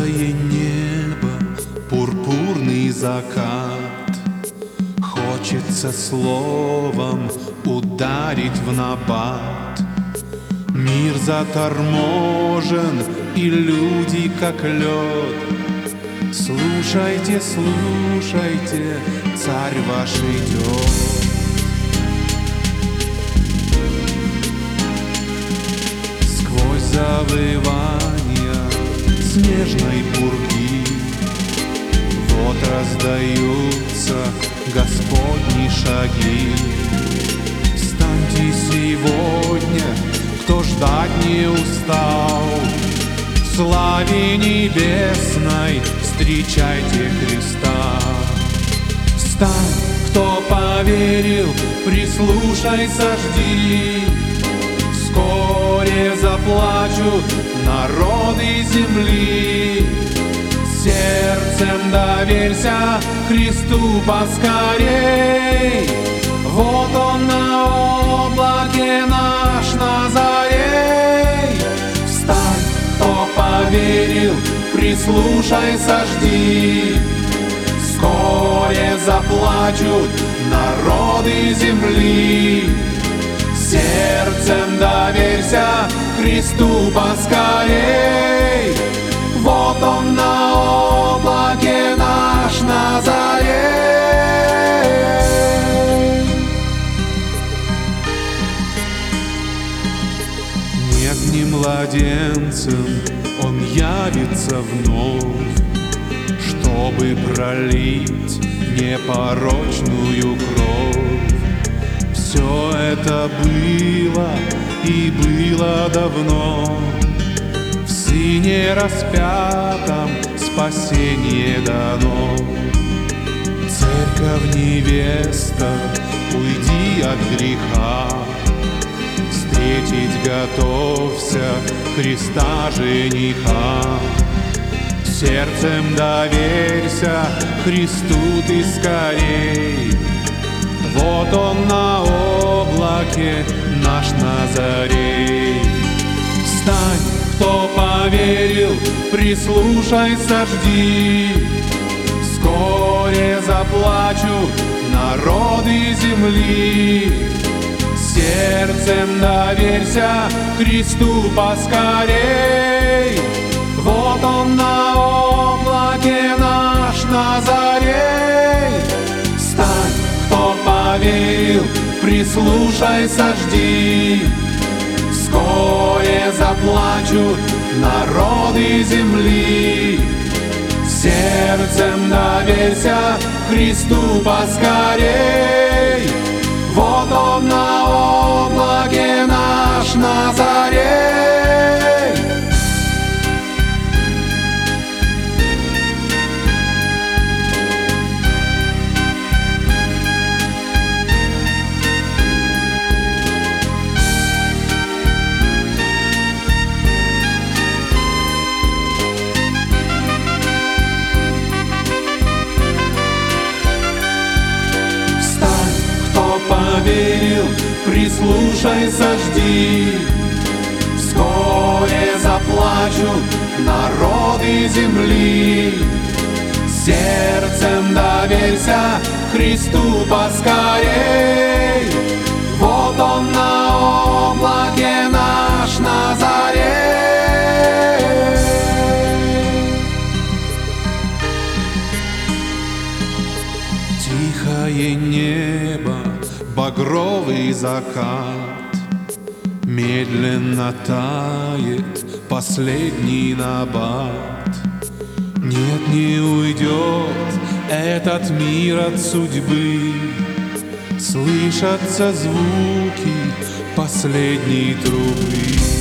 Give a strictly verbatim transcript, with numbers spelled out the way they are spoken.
Тихое небо, пурпурный закат. Хочется словом ударить в набат. Мир заторможен, и люди как лед. Слушайте, слушайте, царь ваш идет. Сквозь завывания снежной пурги вот раздаются Господни шаги. Встаньте сегодня, кто ждать не устал, в славе небесной встречайте Христа. Встань, кто поверил, прислушайся, жди. Вскоре заплачут народы земли. Сердцем доверься Христу поскорей. Вот Он на облаке наш Назарей. Встань, кто поверил, прислушайся, жди. Вскоре заплачут народы земли. Сердцем доверься Христу поскорей. Вот Он на облаке наш Назарей. Нет, не младенцем Он явится вновь, чтобы пролить непорочную кровь. Все это было и было давно. В Сыне распятом спасение дано. Церковь невеста, уйди от греха. Встретить готовься Христа жениха. Сердцем доверься Христу ты скорей. Вот Он на облаке наш Назарей. Встань, кто поверил, прислушайся, жди. Вскоре заплачут народы земли. Сердцем доверься Христу поскорей. Вот Он на облаке наш Назарей. Встань, кто поверил, прислушайся, жди. Вскоре заплачут народы земли. Сердцем доверься Христу поскорей. Вот Он на облаке наш Назарей. Поверил, прислушайся, жди. Вскоре заплачут народы земли. Сердцем доверься Христу поскорей. Вот Он на облаке наш Назарей. Тихое небо, багровый закат. Медленно тает последний набат. Нет, не уйдет этот мир от судьбы. Слышатся звуки последней трубы.